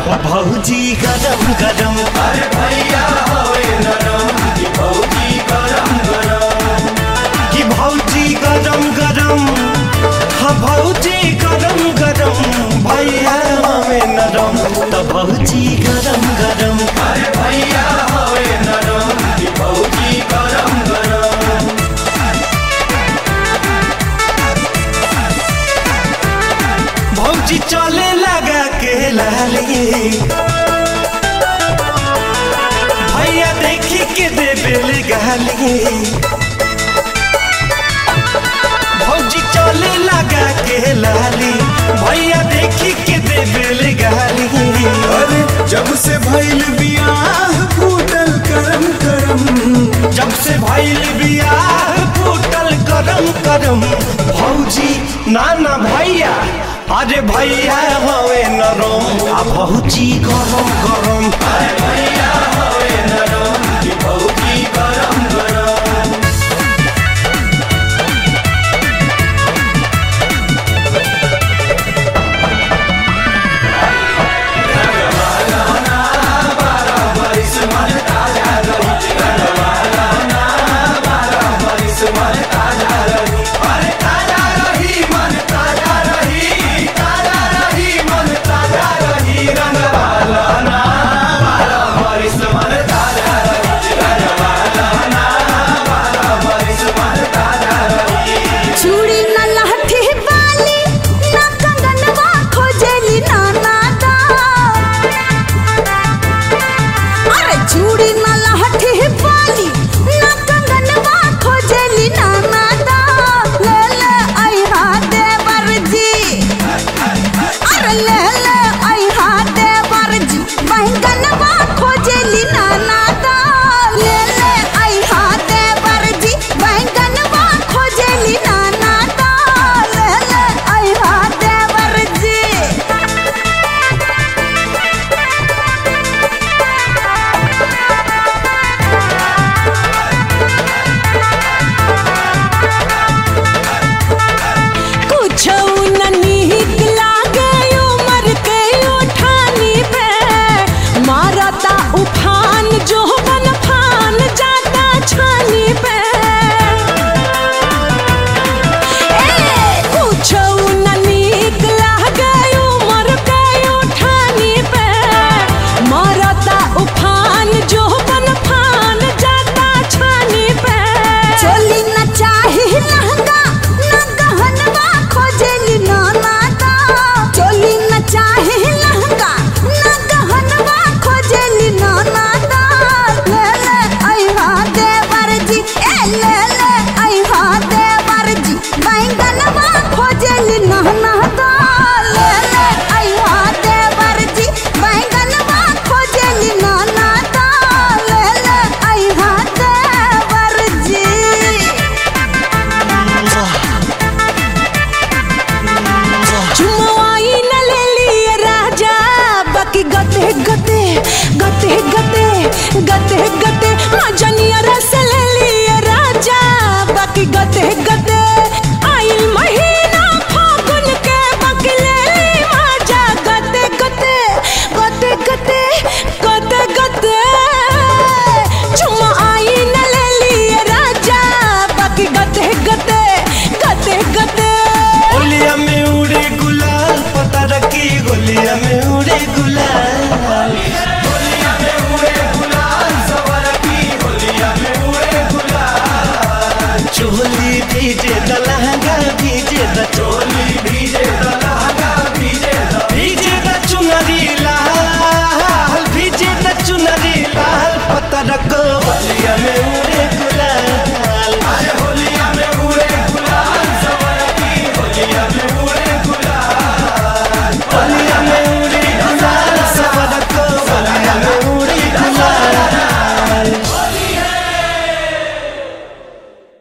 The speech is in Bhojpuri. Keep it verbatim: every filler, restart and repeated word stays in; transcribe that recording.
भौजी गरम गरम अरे भैया होए नरम कि भौजी गरम गरम कि भौजी गरम गरम हाँ भौजी गरम गरम भैया हमें नरम तो भौजी गरम गरम अरे भैया होए नरम कि भौजी गरम गरम भौजी चले लगा के लाली भैया देखी के दे बेल गाली भौजी चले लगा के लाली भैया देखी के दे बेल गाली अरे जब से भइल बियाह फूटल करम करम जब से भइल बियाह फूटल करम करम भौजी नाना भैया अरे भैया हवे नरम आ भौजी गरम गरम अरे भैया